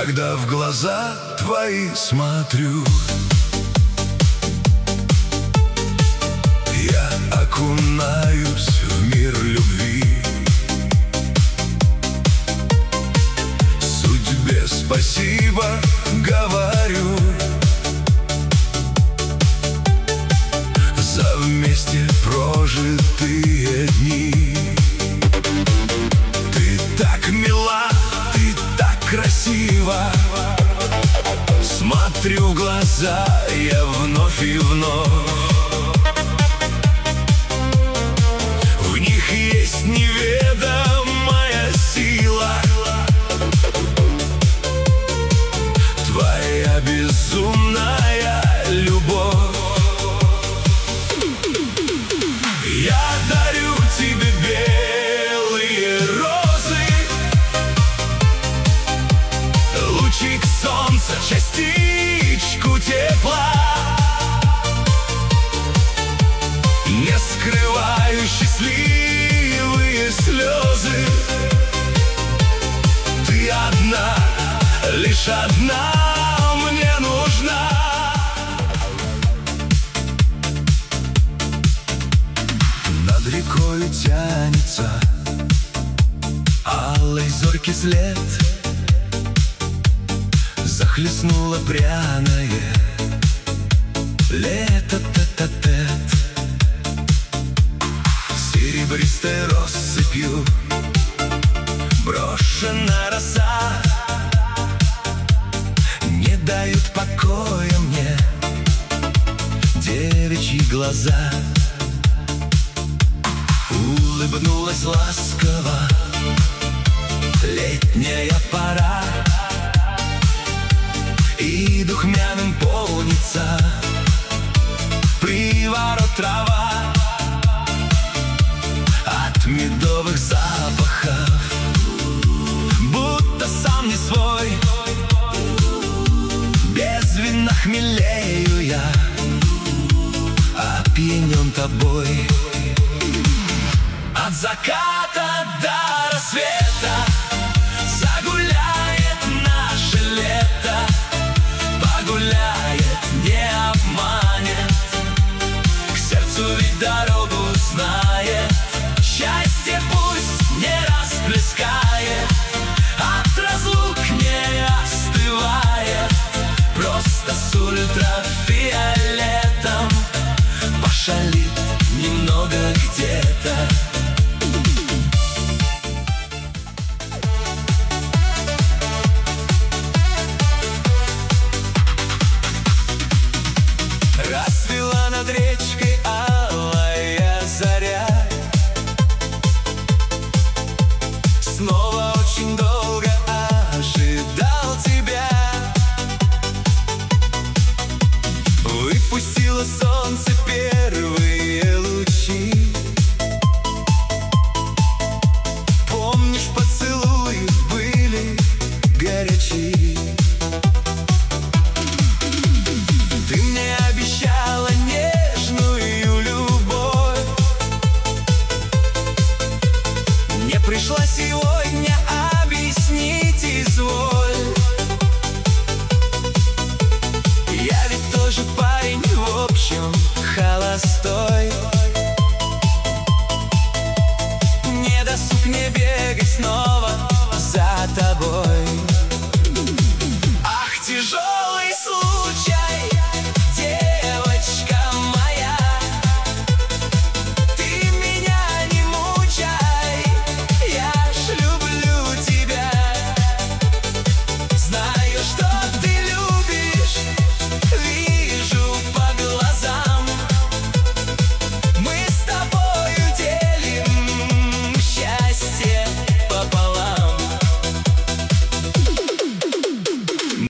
Когда в глаза твои смотрю, я окунаюсь в мир любви. Судьбе спасибо говорю за вместе прожитые дни. Ты так мила, ты так красива. Смотрю в глаза я вновь и вновь. В них есть неведомая сила, твоя безумная любовь. Я дарю тебе белые розы, лучик солнца, частичку тепла. Не скрываю счастливые слезы. Ты одна, лишь одна мне нужна. Над рекой тянется алой зорьки след. Захлестнуло пряное лето, тет-а-тет. Серебристой россыпью брошена роса. Не дают покоя мне девичьи глаза. Улыбнулась ласково летняя пора, и духмяным полнится приворот трава. От медовых запахов будто сам не свой. Без вина хмелею я, опьянен тобой. От заката до рассвета загуляет наше лето. Погуляет, не обманет, к сердцу ведь дорогу знает. Счастье пусть не расплескает, от разлук не остывает. Просто с ультрафиолетом пошалит немного где-то. Расцвела над речкой алая заря. Снова очень долго ожидал тебя. Выпустило солнце первые лучи. Помнишь, поцелуи были горячи. Ты мне обещала нежную любовь. Не пришлось